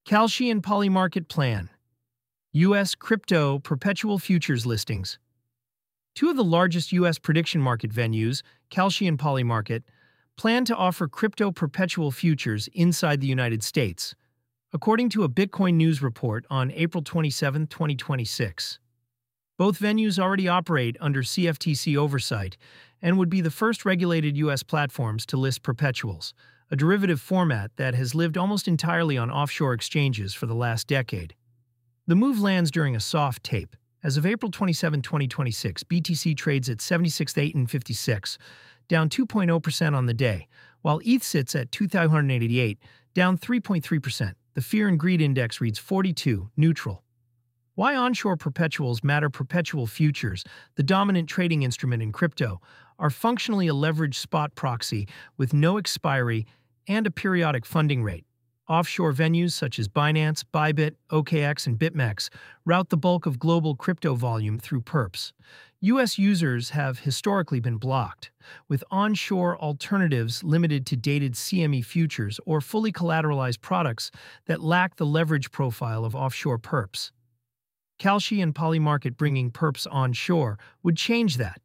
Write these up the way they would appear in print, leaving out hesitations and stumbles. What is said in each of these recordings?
Kalshi and Polymarket plan. U.S. crypto perpetual futures listings. Two of the largest U.S. prediction market venues, Kalshi and Polymarket, plan to offer crypto perpetual futures inside the United States, according to a Bitcoin News report on April 27, 2026. Both venues already operate under CFTC oversight and would be the first regulated U.S. platforms to list perpetuals, a derivative format that has lived almost entirely on offshore exchanges for the last decade. The move lands during a soft tape. As of April 27, 2026, BTC trades at 76,856, down 2.0% on the day, while ETH sits at 2,588, down 3.3%. The Fear and Greed Index reads 42, neutral. Why onshore perpetuals matter? Perpetual futures, the dominant trading instrument in crypto, are functionally a leveraged spot proxy with no expiry and a periodic funding rate. Offshore venues such as Binance, Bybit, OKX, and BitMEX route the bulk of global crypto volume through perps. U.S. users have historically been blocked, with onshore alternatives limited to dated CME futures or fully collateralized products that lack the leverage profile of offshore perps. Kalshi and Polymarket bringing perps onshore would change that.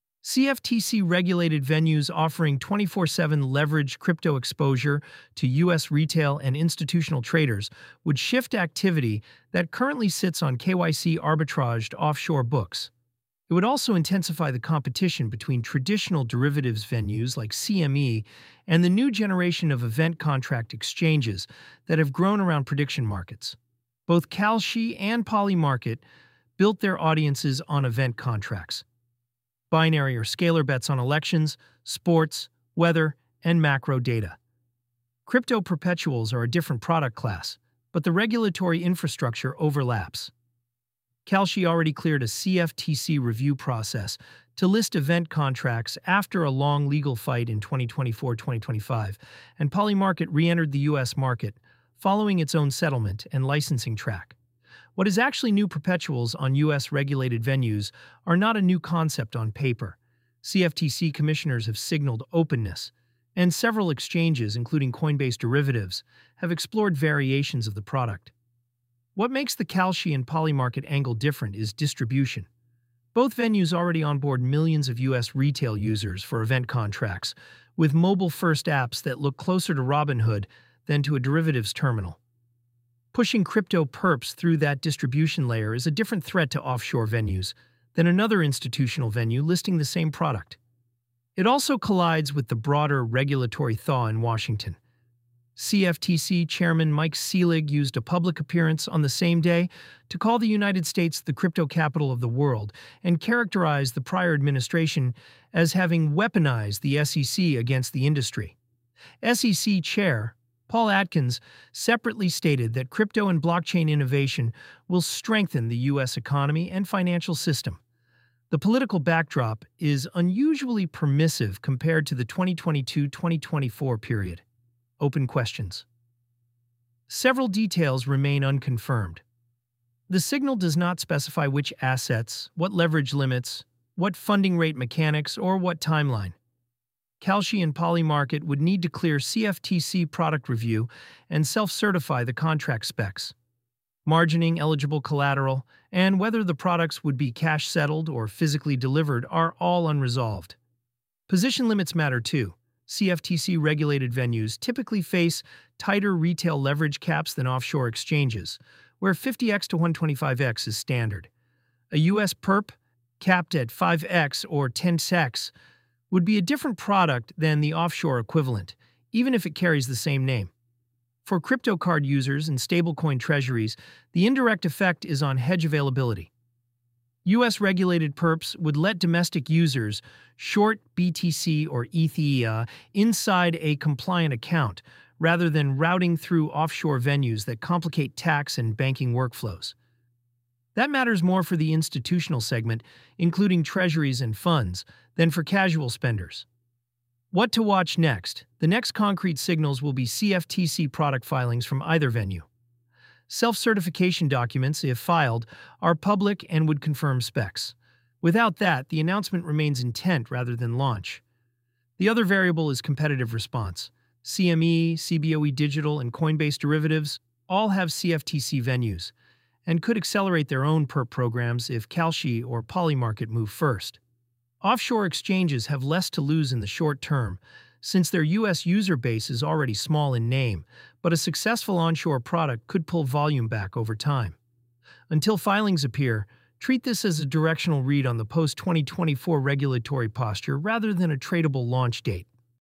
CFTC-regulated venues offering 24/7 leveraged crypto exposure to U.S. retail and institutional traders would shift activity that currently sits on KYC arbitraged offshore books. It would also intensify the competition between traditional derivatives venues like CME and the new generation of event contract exchanges that have grown around prediction markets. Both Kalshi and Polymarket built their audiences on event contracts. Binary or scalar bets on elections, sports, weather, and macro data. Crypto perpetuals are a different product class, but the regulatory infrastructure overlaps. Kalshi already cleared a CFTC review process to list event contracts after a long legal fight in 2024-2025, and Polymarket re-entered the U.S. market, following its own settlement and licensing track. What is actually new? Perpetuals on U.S. regulated venues are not a new concept on paper. CFTC commissioners have signaled openness, and several exchanges, including Coinbase Derivatives, have explored variations of the product. What makes the Kalshi and Polymarket angle different is distribution. Both venues already onboard millions of U.S. retail users for event contracts, with mobile-first apps that look closer to Robinhood than to a derivatives terminal. Pushing crypto perps through that distribution layer is a different threat to offshore venues than another institutional venue listing the same product. It also collides with the broader regulatory thaw in Washington. CFTC Chairman Mike Selig used a public appearance on the same day to call the United States the crypto capital of the world and characterize the prior administration as having weaponized the SEC against the industry. SEC Chair Paul Atkins separately stated that crypto and blockchain innovation will strengthen the U.S. economy and financial system. The political backdrop is unusually permissive compared to the 2022-2024 period. Open questions. Several details remain unconfirmed. The signal does not specify which assets, what leverage limits, what funding rate mechanics, or what timeline. Kalshi and Polymarket would need to clear CFTC product review and self-certify the contract specs. Margining eligible collateral and whether the products would be cash-settled or physically delivered are all unresolved. Position limits matter too. CFTC-regulated venues typically face tighter retail leverage caps than offshore exchanges, where 50x to 125x is standard. A U.S. perp, capped at 5x or 10x, would be a different product than the offshore equivalent, even if it carries the same name. For crypto card users and stablecoin treasuries, the indirect effect is on hedge availability. U.S. regulated perps would let domestic users short BTC or ETH inside a compliant account, rather than routing through offshore venues that complicate tax and banking workflows. That matters more for the institutional segment, including treasuries and funds, than for casual spenders. What to watch next? The next concrete signals will be CFTC product filings from either venue. Self-certification documents, if filed, are public and would confirm specs. Without that, the announcement remains intent rather than launch. The other variable is competitive response. CME, CBOE Digital, and Coinbase Derivatives all have CFTC venues and could accelerate their own perp programs if Kalshi or Polymarket move first. Offshore exchanges have less to lose in the short term, since their U.S. user base is already small in name, but a successful onshore product could pull volume back over time. Until filings appear, treat this as a directional read on the post-2024 regulatory posture rather than a tradable launch date.